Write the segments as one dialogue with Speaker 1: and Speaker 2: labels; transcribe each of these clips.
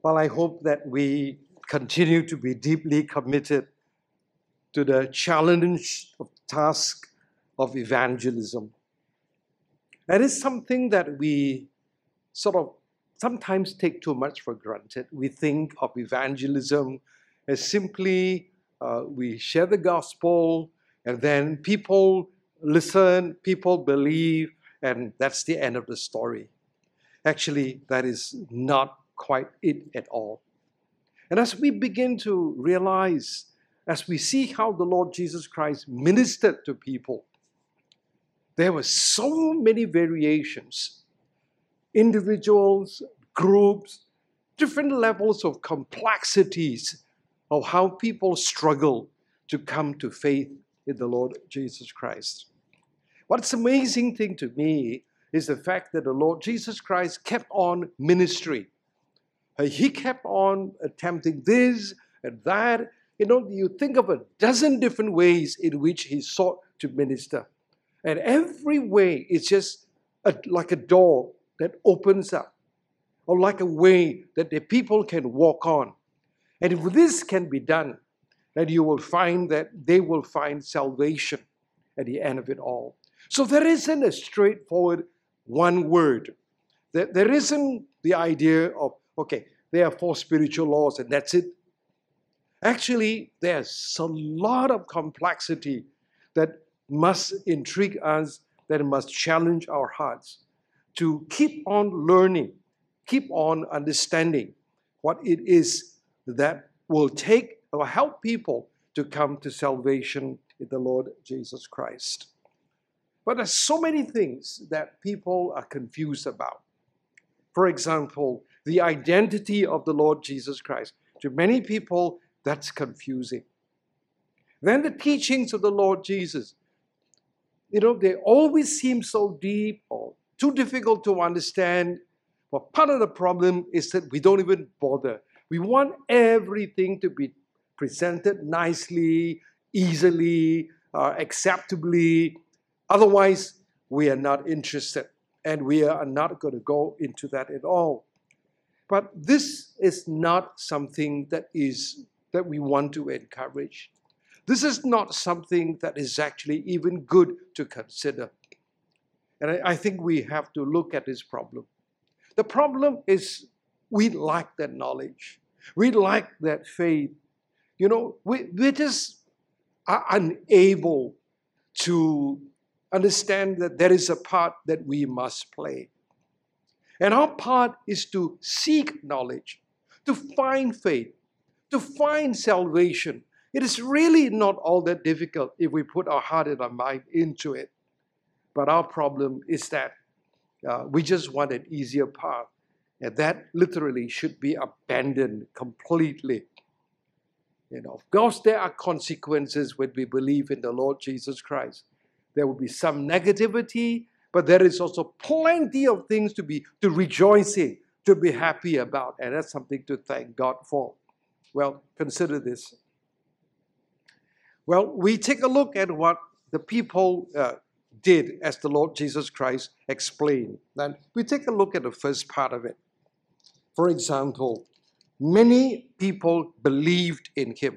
Speaker 1: Well, I hope that we continue to be deeply committed to the challenge of task of evangelism. And it's something that we sort of sometimes take too much for granted. We think of evangelism as simply we share the gospel and then people listen, people believe, and that's the end of the story. Actually, that is not quite it at all. And as we begin to realize, as we see how the Lord Jesus Christ ministered to people, there were so many variations, individuals, groups, different levels of complexities of how people struggle to come to faith in the Lord Jesus Christ. What's amazing thing to me is the fact that the Lord Jesus Christ kept on ministry. He kept on attempting this and that. You think of a dozen different ways in which he sought to minister. And every way is just like a door that opens up, or like a way that the people can walk on. And if this can be done, then you will find that they will find salvation at the end of it all. So there isn't a straightforward one word. There isn't the idea of, okay, there are 4 spiritual laws and that's it. Actually, there's a lot of complexity that must intrigue us, that must challenge our hearts to keep on learning, keep on understanding what it is that will take or help people to come to salvation in the Lord Jesus Christ. But there's so many things that people are confused about. For example, the identity of the Lord Jesus Christ. To many people, that's confusing. Then the teachings of the Lord Jesus, they always seem so deep or too difficult to understand. But part of the problem is that we don't even bother. We want everything to be presented nicely, easily, acceptably. Otherwise, we are not interested, and we are not going to go into that at all. But this is not something that we want to encourage. This is not something that is actually even good to consider. And I think we have to look at this problem. The problem is we lack that knowledge. We lack that faith. We just are unable to understand that there is a part that we must play. And our part is to seek knowledge, to find faith, to find salvation. It is really not all that difficult if we put our heart and our mind into it. But our problem is that we just want an easier path. And that literally should be abandoned completely. Of course, there are consequences when we believe in the Lord Jesus Christ. There will be some negativity, but there is also plenty of things to rejoice in, to be happy about. And that's something to thank God for. Well, consider this. Well, we take a look at what the people did as the Lord Jesus Christ explained. Then we take a look at the first part of it. For example, many people believed in him.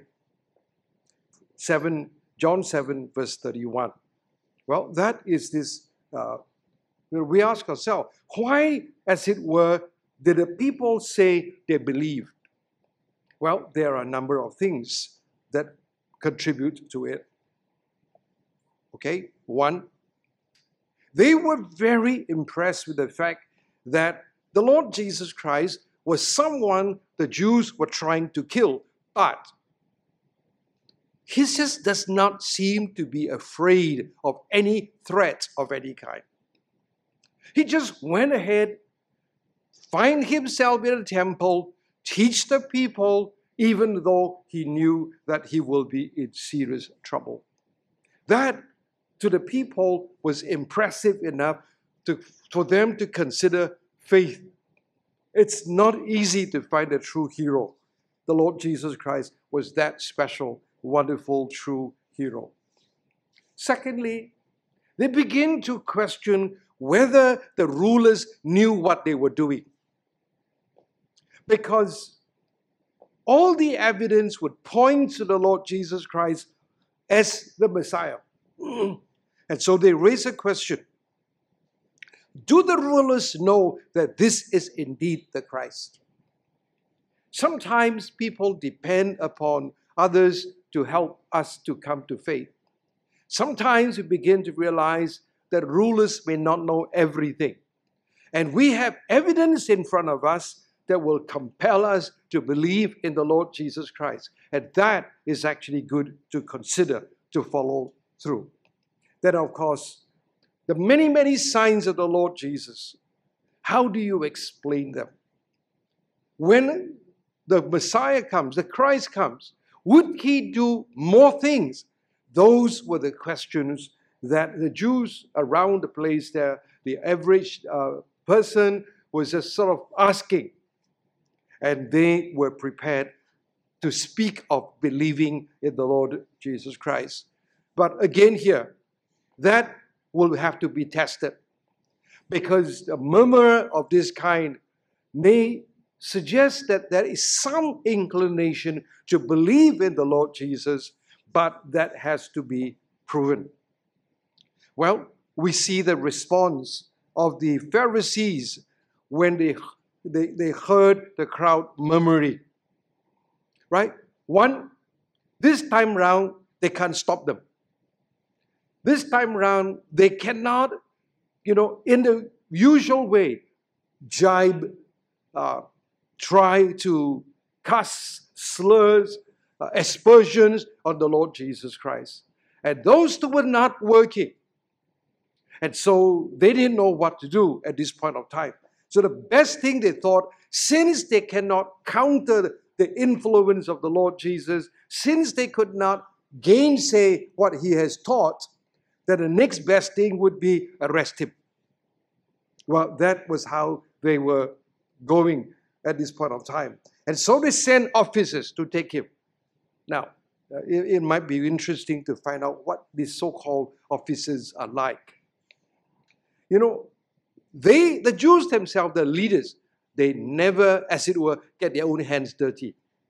Speaker 1: John 7, verse 31. Well, that is this, we ask ourselves, why, as it were, did the people say they believed? Well, there are a number of things that contribute to it. Okay, one, they were very impressed with the fact that the Lord Jesus Christ was someone the Jews were trying to kill, but he just does not seem to be afraid of any threat of any kind. He just went ahead, find himself in a temple, teach the people, even though he knew that he will be in serious trouble. That, to the people, was impressive enough for them to consider faith. It's not easy to find a true hero. The Lord Jesus Christ was that special, wonderful, true hero. Secondly, they begin to question whether the rulers knew what they were doing. Because all the evidence would point to the Lord Jesus Christ as the Messiah. And so they raise a question. Do the rulers know that this is indeed the Christ? Sometimes people depend upon others to help us to come to faith. Sometimes we begin to realize that rulers may not know everything. And we have evidence in front of us that will compel us to believe in the Lord Jesus Christ. And that is actually good to consider, to follow through. Then, of course, the many, many signs of the Lord Jesus, how do you explain them? When the Messiah comes, the Christ comes, would he do more things? Those were the questions that the Jews around the place there, the average person was just sort of asking. And they were prepared to speak of believing in the Lord Jesus Christ. But again here, that will have to be tested, because a murmur of this kind may suggest that there is some inclination to believe in the Lord Jesus, but that has to be proven. Well, we see the response of the Pharisees when they heard the crowd murmuring. Right? One, this time round, they can't stop them. This time round, they cannot, in the usual way, jibe, try to cast slurs, aspersions on the Lord Jesus Christ. And those two were not working. And so they didn't know what to do at this point of time. So the best thing they thought, since they cannot counter the influence of the Lord Jesus, since they could not gainsay what he has taught, that the next best thing would be arrest him. Well, that was how they were going at this point of time. And so they sent officers to take him. Now, it might be interesting to find out what these so-called officers are like. The Jews themselves, the leaders, they never, as it were, get their own hands dirty.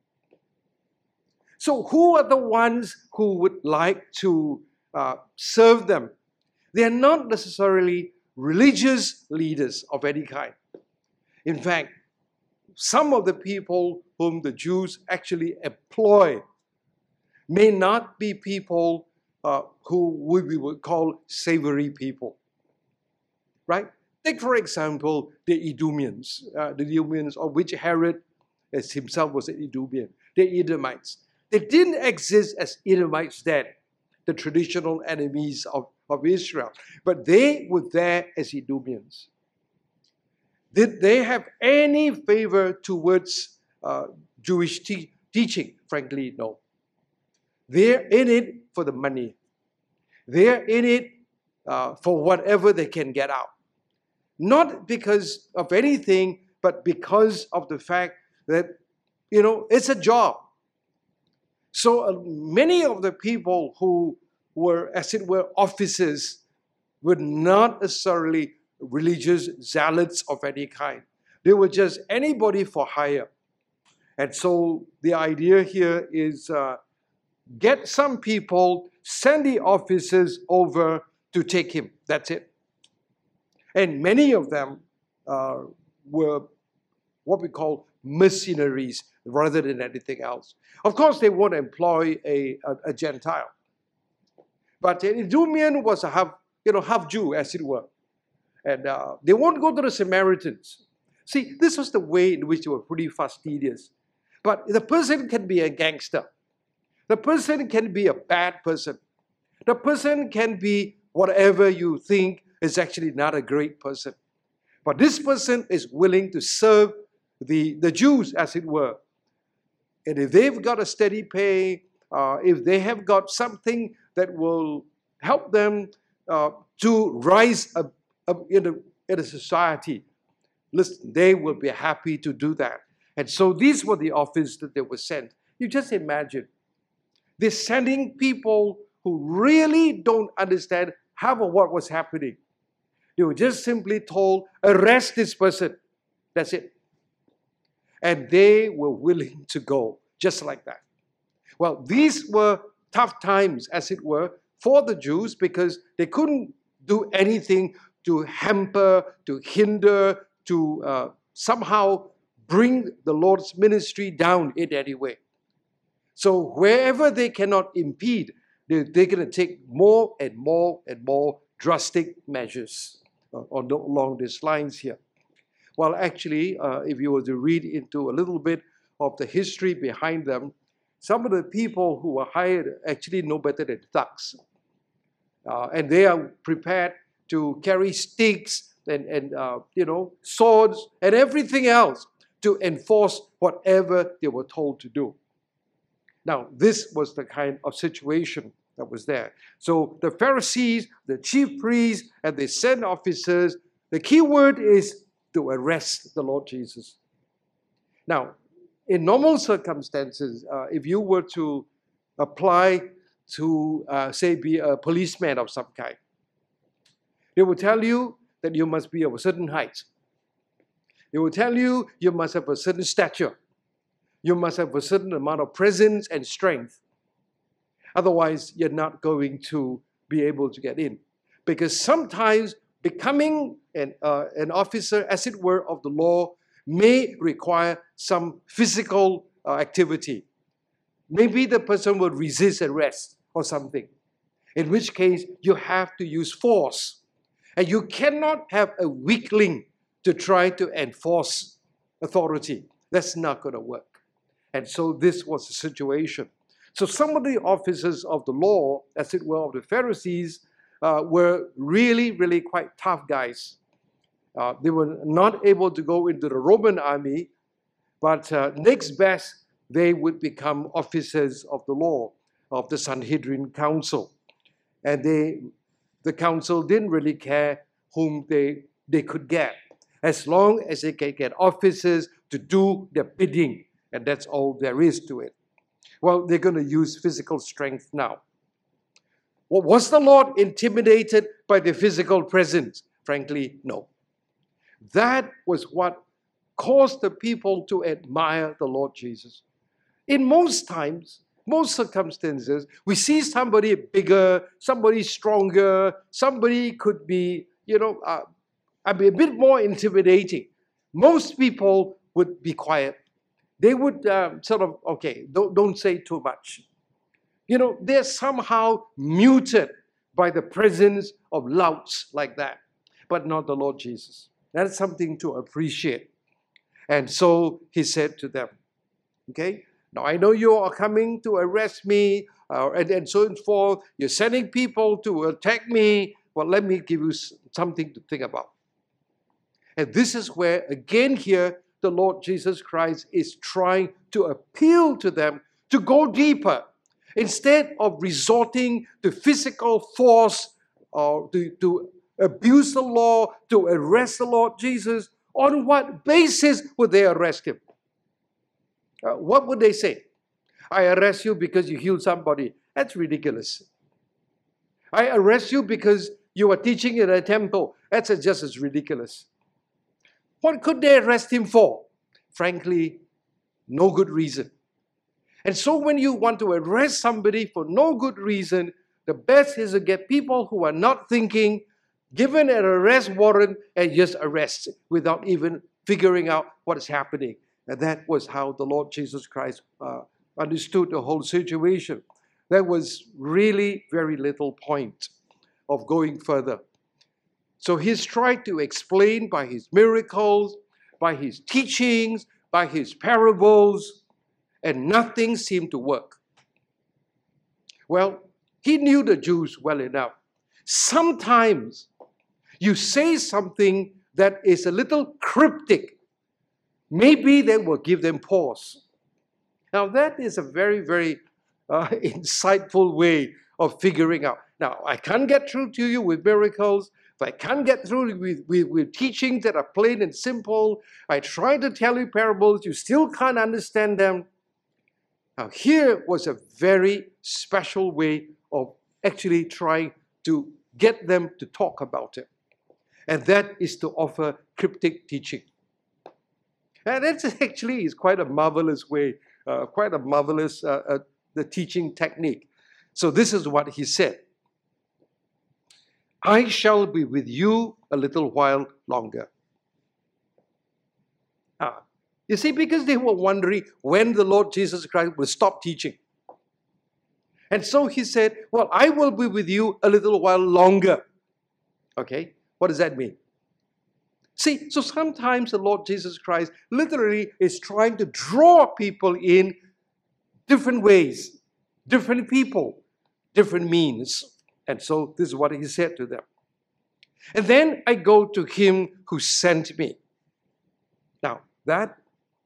Speaker 1: So who are the ones who would like to serve them? They are not necessarily religious leaders of any kind. In fact, some of the people whom the Jews actually employ may not be people who we would call savory people. Right? Take, for example, the Idumeans, of which Herod as himself was an Idumean, the Edomites. They didn't exist as Edomites then, the traditional enemies of Israel, but they were there as Idumeans. Did they have any favor towards Jewish teaching? Frankly, no. They're in it for the money. They're in it for whatever they can get out. Not because of anything, but because of the fact that, it's a job. So many of the people who were, as it were, officers were not necessarily religious zealots of any kind. They were just anybody for hire. And so the idea here is get some people, send the officers over to take him. That's it. And many of them were what we call mercenaries rather than anything else. Of course, they won't employ a Gentile. But an Idumean was a half Jew, as it were. And they won't go to the Samaritans. See, this was the way in which they were pretty fastidious. But the person can be a gangster. The person can be a bad person. The person can be whatever you think is actually not a great person. But this person is willing to serve the Jews, as it were. And if they've got a steady pay, if they have got something that will help them to rise up in a society, listen, they will be happy to do that. And so these were the offers that they were sent. You just imagine. They're sending people who really don't understand half of what was happening. They were just simply told, arrest this person. That's it. And they were willing to go. just like that. Well, these were tough times, as it were, for the Jews because they couldn't do anything to hamper, to hinder, to somehow bring the Lord's ministry down in any way. So wherever they cannot impede, they're going to take more and more and more drastic measures along these lines here. Well, actually, if you were to read into a little bit of the history behind them, some of the people who were hired actually know better than thugs. And they are prepared to carry sticks and swords and everything else to enforce whatever they were told to do. Now, this was the kind of situation that was there. So the Pharisees, the chief priests, and the sent officers, the key word is to arrest the Lord Jesus. Now, in normal circumstances, if you were to apply to, say, be a policeman of some kind, they will tell you that you must be of a certain height. They will tell you you must have a certain stature. You must have a certain amount of presence and strength. Otherwise, you're not going to be able to get in. Because sometimes becoming an officer, as it were, of the law may require some physical activity. Maybe the person will resist arrest or something, in which case you have to use force. And you cannot have a weakling to try to enforce authority. That's not going to work. And so this was the situation. So some of the officers of the law, as it were, of the Pharisees, were really, really quite tough guys. They were not able to go into the Roman army, but next best, they would become officers of the law, of the Sanhedrin Council. And the council didn't really care whom they could get, as long as they can get officers to do their bidding. And that's all there is to it. Well, they're going to use physical strength now. Well, was the Lord intimidated by the physical presence? Frankly, no. That was what caused the people to admire the Lord Jesus. In most times, most circumstances, we see somebody bigger, somebody stronger, somebody could be, a bit more intimidating. Most people would be quiet. They would don't say too much. They're somehow muted by the presence of louds like that, but not the Lord Jesus. That's something to appreciate. And so he said to them, okay, now I know you are coming to arrest me and so forth. You're sending people to attack me. Well, let me give you something to think about. And this is where, again here, the Lord Jesus Christ is trying to appeal to them to go deeper. Instead of resorting to physical force or to abuse the law, to arrest the Lord Jesus, on what basis would they arrest him? What would they say? I arrest you because you healed somebody. That's ridiculous. I arrest you because you are teaching in a temple. That's just as ridiculous. What could they arrest him for? Frankly, no good reason. And so when you want to arrest somebody for no good reason, the best is to get people who are not thinking, given an arrest warrant, and just arrest without even figuring out what is happening. And that was how the Lord Jesus Christ understood the whole situation. There was really very little point of going further. So he's tried to explain by his miracles, by his teachings, by his parables, and nothing seemed to work. Well, he knew the Jews well enough. Sometimes you say something that is a little cryptic. Maybe they will give them pause. Now that is a very, very insightful way of figuring out. Now, I can't get through to you with miracles. If I can't get through with teachings that are plain and simple, I try to tell you parables, you still can't understand them. Now, here was a very special way of actually trying to get them to talk about it. And that is to offer cryptic teaching. And that's actually is quite a marvelous way quite a marvelous the teaching technique. So this is what he said. I shall be with you a little while longer. You see, because they were wondering when the Lord Jesus Christ will stop teaching. And so he said, well, I will be with you a little while longer. Okay, what does that mean? See, so sometimes the Lord Jesus Christ literally is trying to draw people in different ways, different people, different means. And so this is what he said to them. And then I go to him who sent me. Now, that,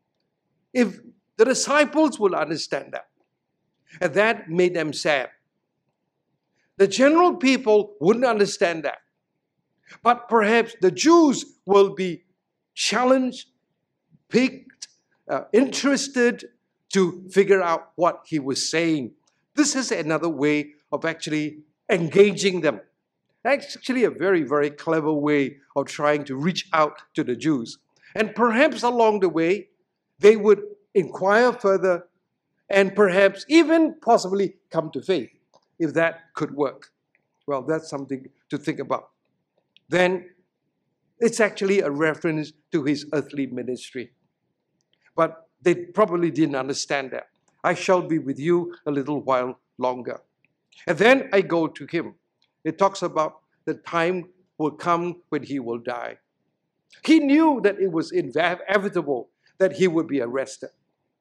Speaker 1: if the disciples will understand that, and that made them sad. The general people wouldn't understand that. But perhaps the Jews will be challenged, piqued, interested to figure out what he was saying. This is another way of actually engaging them. Actually a very, very clever way of trying to reach out to the Jews. And perhaps along the way, they would inquire further and perhaps even possibly come to faith, if that could work. Well, that's something to think about. Then it's actually a reference to his earthly ministry. But they probably didn't understand that. I shall be with you a little while longer. And then I go to him. It talks about the time will come when he will die. He knew that it was inevitable that he would be arrested.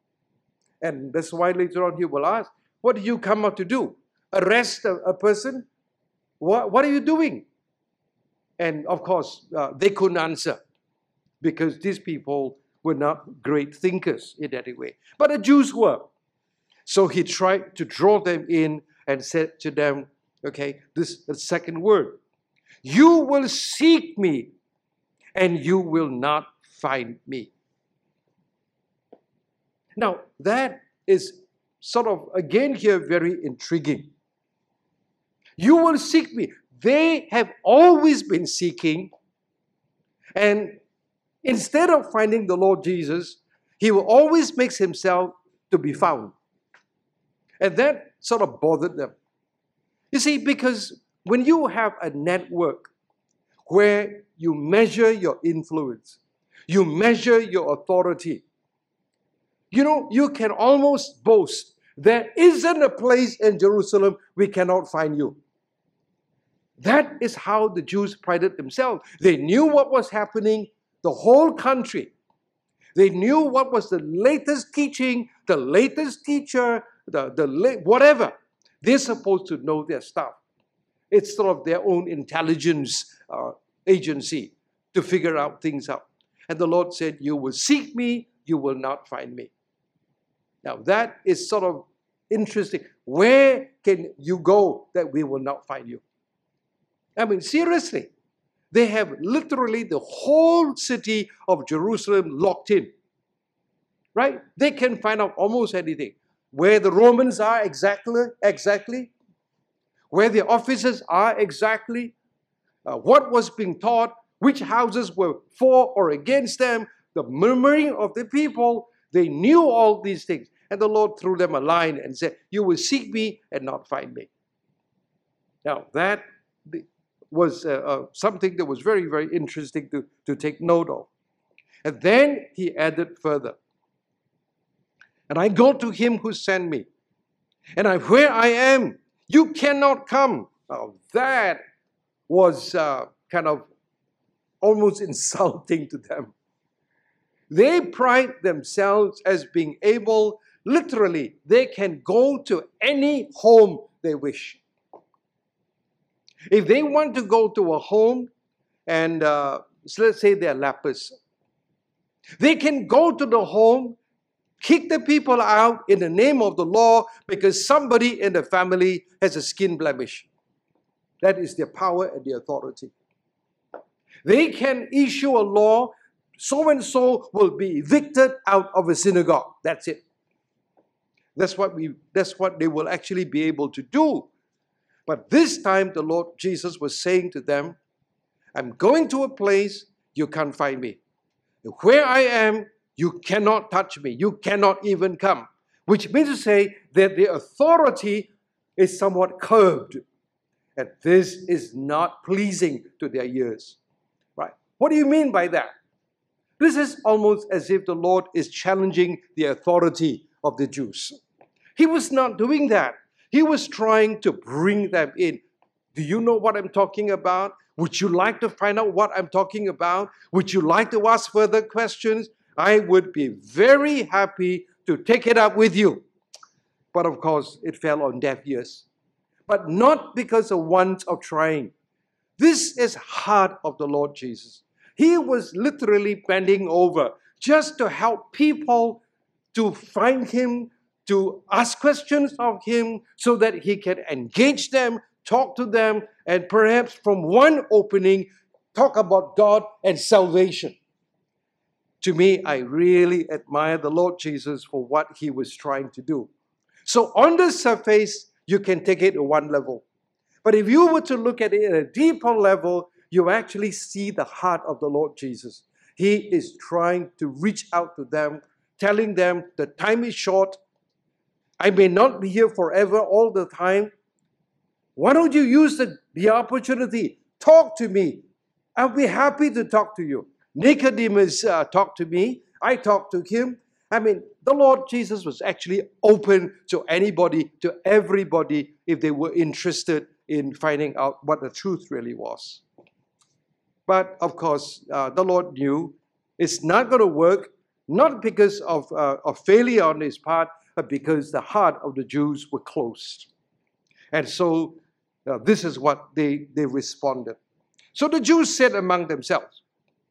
Speaker 1: And that's why later on he will ask, what do you come out to do? Arrest a person? What are you doing? And of course, they couldn't answer because these people were not great thinkers in any way. But the Jews were. So he tried to draw them in and said to them, okay, this is the second word. You will seek me and you will not find me. Now, that is sort of, again here, very intriguing. You will seek me. They have always been seeking, and instead of finding the Lord Jesus, he will always make himself to be found. And that sort of bothered them. You see, because when you have a network where you measure your influence, you measure your authority, you can almost boast, there isn't a place in Jerusalem we cannot find you. That is how the Jews prided themselves. They knew what was happening, the whole country. They knew what was the latest teaching, the latest teacher, whatever. They're supposed to know their stuff. It's sort of their own intelligence agency to figure out things out. And the Lord said, you will seek me, you will not find me. Now that is sort of interesting. Where can you go that we will not find you? I mean, seriously, they have literally the whole city of Jerusalem locked in, right? They can find out almost anything. Where the Romans are exactly, where the officers are exactly, what was being taught, which houses were for or against them, the murmuring of the people. They knew all these things. And the Lord threw them a line and said, you will seek me and not find me. Now, that was something that was very, very interesting to take note of. And then he added further, and I go to him who sent me, and where I am, you cannot come. Now, that was kind of almost insulting to them. They pride themselves as being able, literally, they can go to any home they wish. If they want to go to a home and so let's say they're lepers, they can go to the home, kick the people out in the name of the law because somebody in the family has a skin blemish. That is their power and their authority. They can issue a law, so-and-so will be evicted out of a synagogue. That's it. That's what they will actually be able to do. But this time the Lord Jesus was saying to them, I'm going to a place you can't find me. Where I am, you cannot touch me. You cannot even come. which means to say that the authority is somewhat curbed. And this is not pleasing to their ears. Right? What do you mean by that? This is almost as if the Lord is challenging the authority of the Jews. He was not doing that. He was trying to bring them in. Do you know what I'm talking about? Would you like to find out what I'm talking about? Would you like to ask further questions? I would be very happy to take it up with you. But of course, it fell on deaf ears. But not because of want of trying. This is heart of the Lord Jesus. He was literally bending over just to help people to find Him, to ask questions of Him so that He can engage them, talk to them, and perhaps from one opening, talk about God and salvation. To me, I really admire the Lord Jesus for what He was trying to do. So on the surface, you can take it to one level. But if you were to look at it at a deeper level, you actually see the heart of the Lord Jesus. He is trying to reach out to them, telling them the time is short. I may not be here forever all the time. Why don't you use the opportunity? Talk to me. I'll be happy to talk to you. Nicodemus talked to me. I talked to him. I mean, the Lord Jesus was actually open to anybody, to everybody, if they were interested in finding out what the truth really was. But of course, the Lord knew it's not going to work, not because of failure on His part, but because the heart of the Jews were closed. And so this is what they responded. So the Jews said among themselves.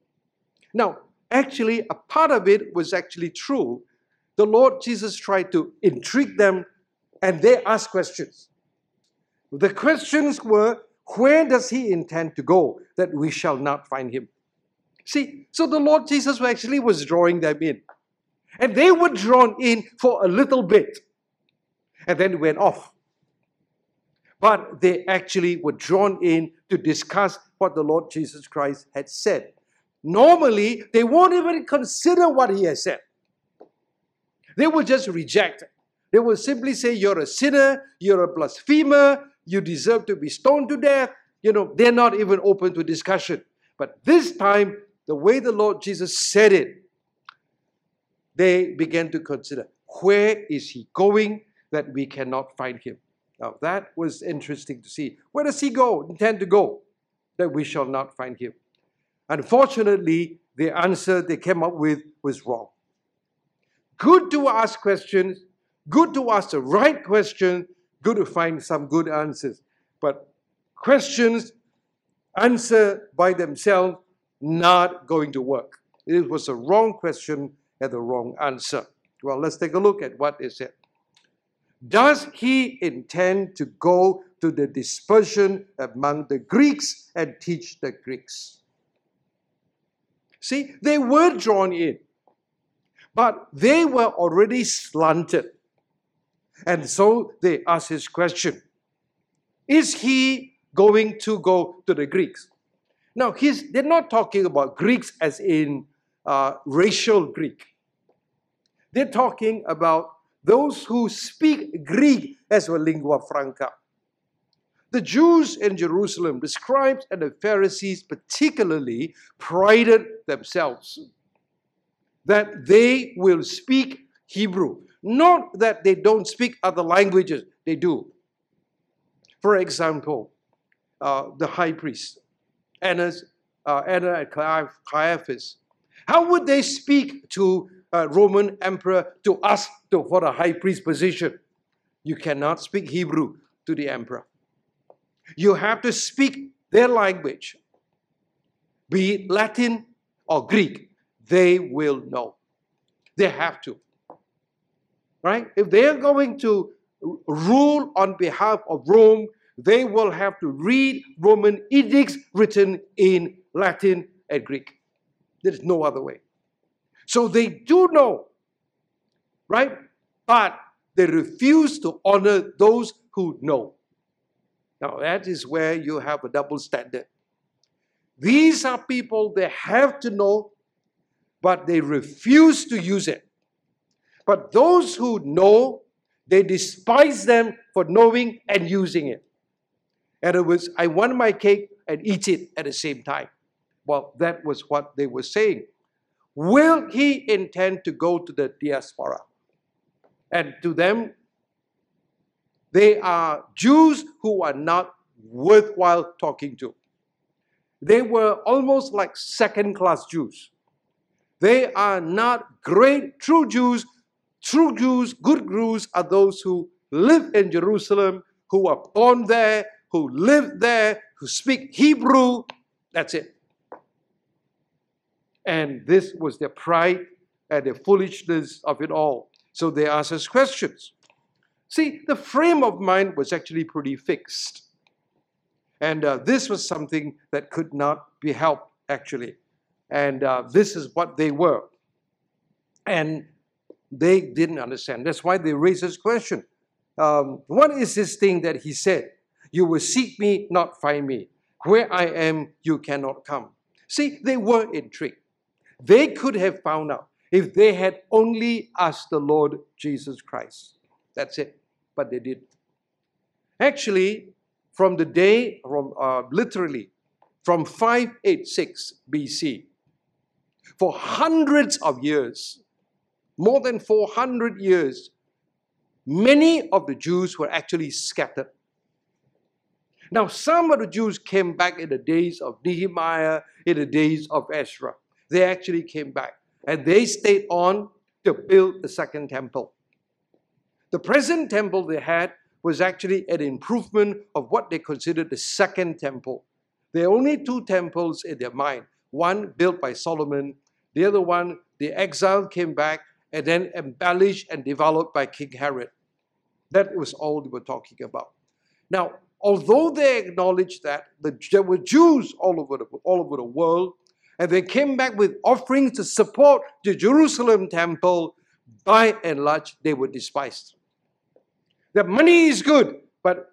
Speaker 1: Now, actually, a part of it was actually true. The Lord Jesus tried to intrigue them, and they asked questions. The questions were, where does He intend to go that we shall not find Him? See, so the Lord Jesus actually was drawing them in. And they were drawn in for a little bit, and then went off. But they actually were drawn in to discuss what the Lord Jesus Christ had said. Normally, they won't even consider what He has said. They will just reject it. They will simply say, you're a sinner, you're a blasphemer, you deserve to be stoned to death. They're not even open to discussion. But this time, the way the Lord Jesus said it, they began to consider, where is He going that we cannot find Him? Now, that was interesting to see. Where does He intend to go that we shall not find Him? Unfortunately, the answer they came up with was wrong. Good to ask questions, good to ask the right question, good to find some good answers. But questions answered by themselves, not going to work. It was a wrong question and the wrong answer. Well, let's take a look at what they said. Does He intend to go to the dispersion among the Greeks and teach the Greeks? See, they were drawn in, but they were already slanted. And so they asked His question, is He going to go to the Greeks? Now, they're not talking about Greeks as in racial Greek. They're talking about those who speak Greek as a lingua franca. The Jews in Jerusalem, the scribes and the Pharisees particularly, prided themselves that they will speak Hebrew. Not that they don't speak other languages, they do. For example, the high priest, Anna and Caiaphas. How would they speak to a Roman emperor to ask for the high priest position? You cannot speak Hebrew to the emperor. You have to speak their language, be it Latin or Greek. They will know. They have to. Right? If they are going to rule on behalf of Rome, they will have to read Roman edicts written in Latin and Greek. There is no other way. So they do know, right? But they refuse to honor those who know. Now that is where you have a double standard. These are people, they have to know, but they refuse to use it. But those who know, they despise them for knowing and using it. In other words, I want my cake and eat it at the same time. Well, that was what they were saying. Will he intend to go to the diaspora? And to them, they are Jews who are not worthwhile talking to. They were almost like second-class Jews. They are not great true Jews. True Jews, good Jews, are those who live in Jerusalem, who are born there, who live there, who speak Hebrew. That's it. And this was their pride and the foolishness of it all. So they asked us questions. See, the frame of mind was actually pretty fixed. And this was something that could not be helped, actually. And this is what they were. And they didn't understand. That's why they raised this question. What is this thing that he said? You will seek me, not find me. Where I am, you cannot come. See, they were intrigued. They could have found out if they had only asked the Lord Jesus Christ. That's it. But they didn't. Actually, from the day, literally, from 586 BC, for hundreds of years, more than 400 years, many of the Jews were actually scattered. Now, some of the Jews came back in the days of Nehemiah, in the days of Ezra. They actually came back, and they stayed on to build the second temple. The present temple they had was actually an improvement of what they considered the second temple. There are only two temples in their mind. One built by Solomon, the other one, the exile came back and then embellished and developed by King Herod. That was all they were talking about. Now, although they acknowledged that there were Jews all over the world, and they came back with offerings to support the Jerusalem temple, by and large, they were despised. The money is good, but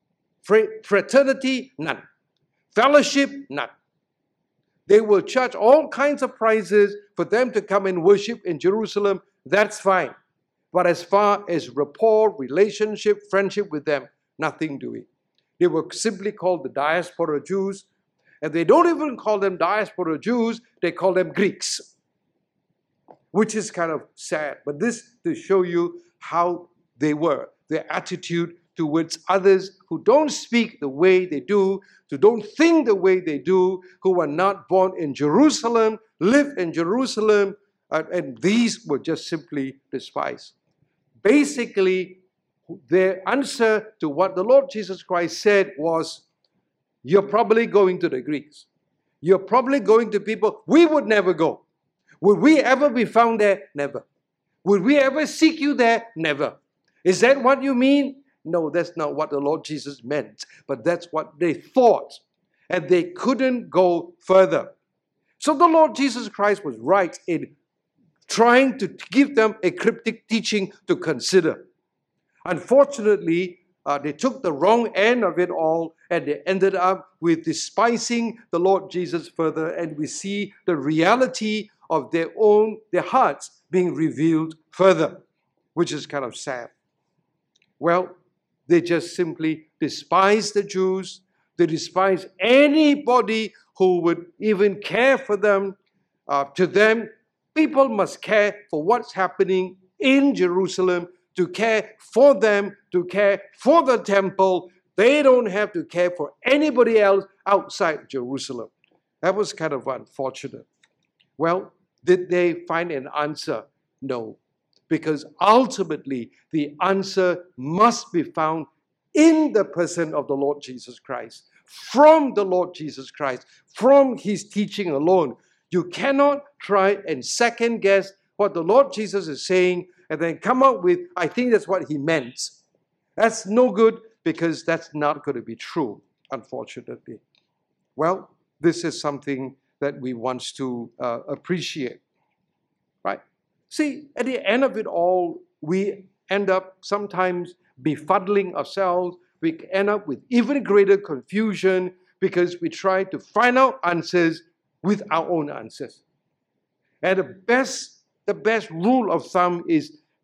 Speaker 1: fraternity, none. Fellowship, none. They will charge all kinds of prices for them to come and worship in Jerusalem. That's fine. But as far as rapport, relationship, friendship with them, nothing doing. They were simply called the diaspora Jews. And they don't even call them diaspora Jews, they call them Greeks. Which is kind of sad. But this to show you how they were, their attitude towards others who don't speak the way they do, who don't think the way they do, who are not born in Jerusalem, live in Jerusalem, and these were just simply despised. Basically, their answer to what the Lord Jesus Christ said was, you're probably going to the Greeks. You're probably going to people we would never go. Would we ever be found there? Never. Would we ever seek you there? Never. Is that what you mean? No, that's not what the Lord Jesus meant. But that's what they thought. And they couldn't go further. So the Lord Jesus Christ was right in trying to give them a cryptic teaching to consider. Unfortunately, they took the wrong end of it all, and they ended up with despising the Lord Jesus further, and we see the reality of their hearts being revealed further, which is kind of sad. Well, they just simply despise the Jews. They despise anybody who would even care for them. To them, people must care for what's happening in Jerusalem, to care for them, to care for the temple. They don't have to care for anybody else outside Jerusalem. That was kind of unfortunate. Well, did they find an answer? No. Because ultimately, the answer must be found in the person of the Lord Jesus Christ. From the Lord Jesus Christ. From His teaching alone. You cannot try and second guess what the Lord Jesus is saying and then come up with, I think that's what He meant. That's no good because that's not going to be true, unfortunately. Well, this is something that we want to appreciate, right? See, at the end of it all, we end up sometimes befuddling ourselves. We end up with even greater confusion because we try to find out answers with our own answers. And the best rule of thumb is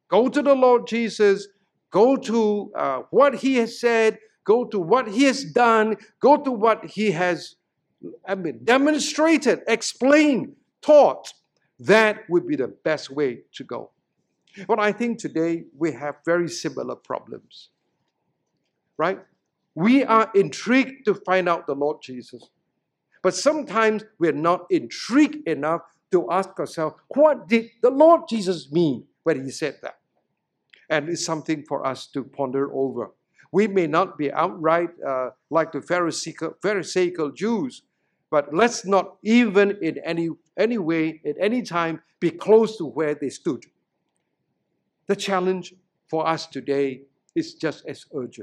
Speaker 1: Go to the Lord Jesus. Go to what He has said. Go to what He has done. Go to what He has demonstrated, explained, taught. That would be the best way to go. But I think today we have very similar problems. Right? We are intrigued to find out the Lord Jesus. But sometimes we're not intrigued enough to ask ourselves, what did the Lord Jesus mean when He said that? And it's something for us to ponder over. We may not be outright like the Pharisaical Jews, but let's not even in any way, at any time, be close to where they stood. The challenge for us today is just as urgent.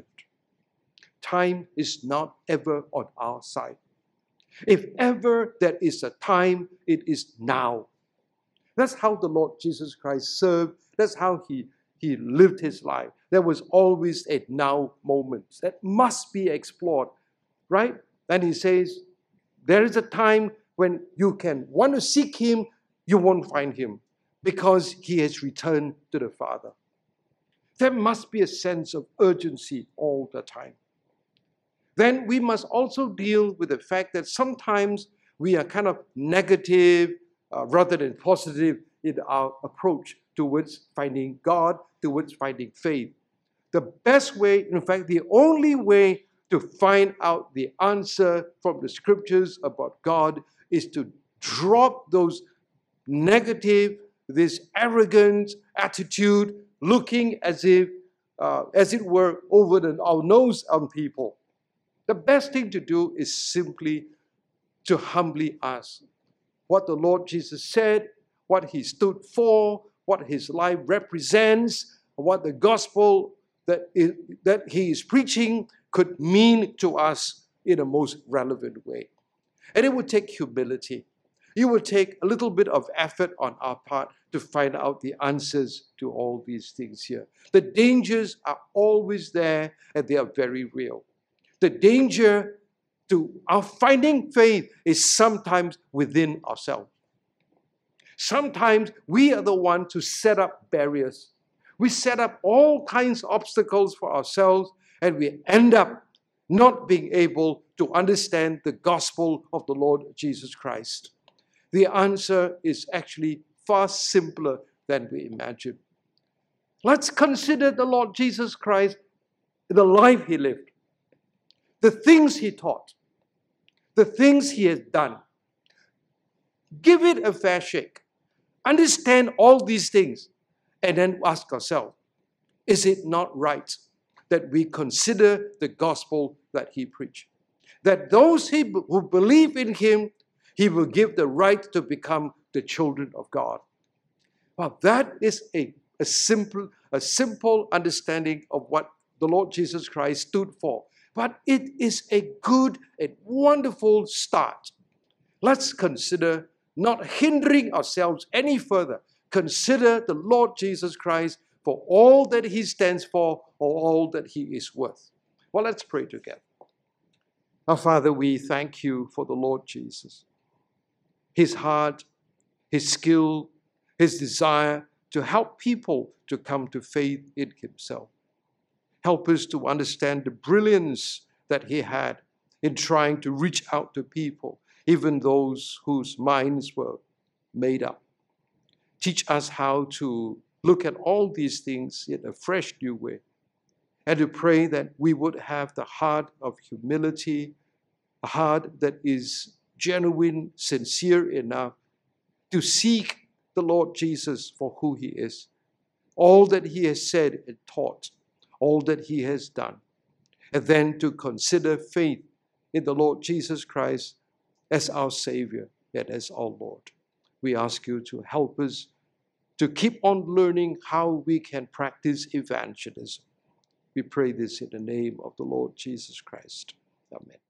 Speaker 1: Time is not ever on our side. If ever there is a time, it is now. That's how the Lord Jesus Christ served. That's how He lived His life. There was always a now moment that must be explored, right? And He says, there is a time when you can want to seek Him, you won't find Him because He has returned to the Father. There must be a sense of urgency all the time. Then we must also deal with the fact that sometimes we are kind of negative rather than positive in our approach towards finding God, towards finding faith. The best way, in fact, the only way to find out the answer from the scriptures about God is to drop those negative, this arrogant attitude, looking as it were over our nose on people. The best thing to do is simply to humbly ask what the Lord Jesus said, what He stood for, what His life represents, what the gospel that He is preaching could mean to us in a most relevant way. And it would take humility. It would take a little bit of effort on our part to find out the answers to all these things here. The dangers are always there and they are very real. The danger to our finding faith is sometimes within ourselves. Sometimes we are the one to set up barriers. We set up all kinds of obstacles for ourselves and we end up not being able to understand the gospel of the Lord Jesus Christ. The answer is actually far simpler than we imagine. Let's consider the Lord Jesus Christ, the life He lived, the things He taught, the things He has done. Give it a fair shake. Understand all these things and then ask ourselves, is it not right that we consider the gospel that He preached? That those who believe in Him, He will give the right to become the children of God. Well, that is a simple understanding of what the Lord Jesus Christ stood for. But it is a good and wonderful start. Let's consider not hindering ourselves any further. Consider the Lord Jesus Christ for all that He stands for or all that He is worth. Well, let's pray together. Our Father, we thank You for the Lord Jesus. His heart, His skill, His desire to help people to come to faith in Himself. Help us to understand the brilliance that He had in trying to reach out to people, even those whose minds were made up. Teach us how to look at all these things in a fresh new way, and to pray that we would have the heart of humility, a heart that is genuine, sincere enough to seek the Lord Jesus for who He is, all that He has said and taught, all that He has done, and then to consider faith in the Lord Jesus Christ as our Savior and as our Lord. We ask You to help us to keep on learning how we can practice evangelism. We pray this in the name of the Lord Jesus Christ. Amen.